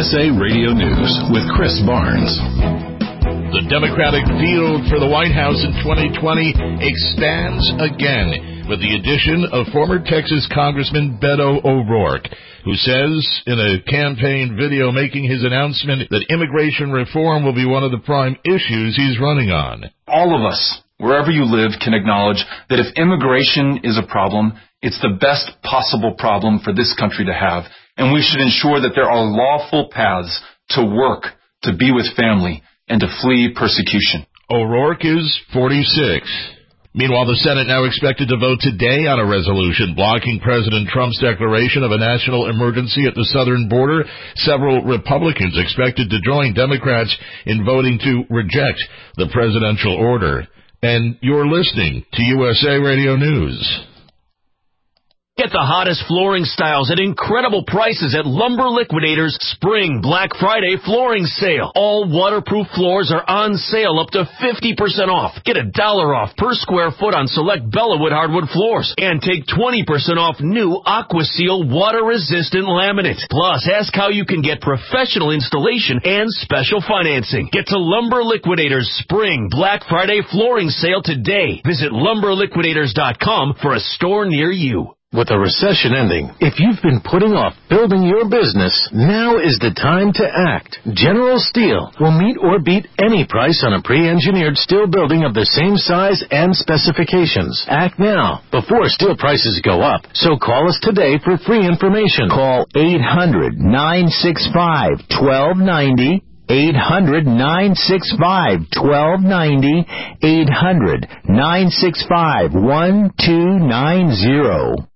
USA Radio News with Chris Barnes. The Democratic field for the White House in 2020 expands again with the addition of former Texas Congressman Beto O'Rourke, who says in a campaign video making his announcement that immigration reform will be one of the prime issues he's running on. All of us, wherever you live, can acknowledge that if immigration is a problem, it's the best possible problem for this country to have. And we should ensure that there are lawful paths to work, to be with family, and to flee persecution. O'Rourke is 46. Meanwhile, the Senate now expected to vote today on a resolution blocking President Trump's declaration of a national emergency at the southern border. Several Republicans expected to join Democrats in voting to reject the presidential order. And you're listening to USA Radio News. Get the hottest flooring styles at incredible prices at Lumber Liquidators Spring Black Friday Flooring Sale. All waterproof floors are on sale up to 50% off. Get $1 off per square foot on select Bellawood hardwood floors. And take 20% off new AquaSeal water-resistant laminate. Plus, ask how you can get professional installation and special financing. Get to Lumber Liquidators Spring Black Friday Flooring Sale today. Visit LumberLiquidators.com for a store near you. With the recession ending, if you've been putting off building your business, now is the time to act. General Steel will meet or beat any price on a pre-engineered steel building of the same size and specifications. Act now, before steel prices go up. So call us today for free information. Call 800-965-1290. 800-965-1290. 800-965-1290.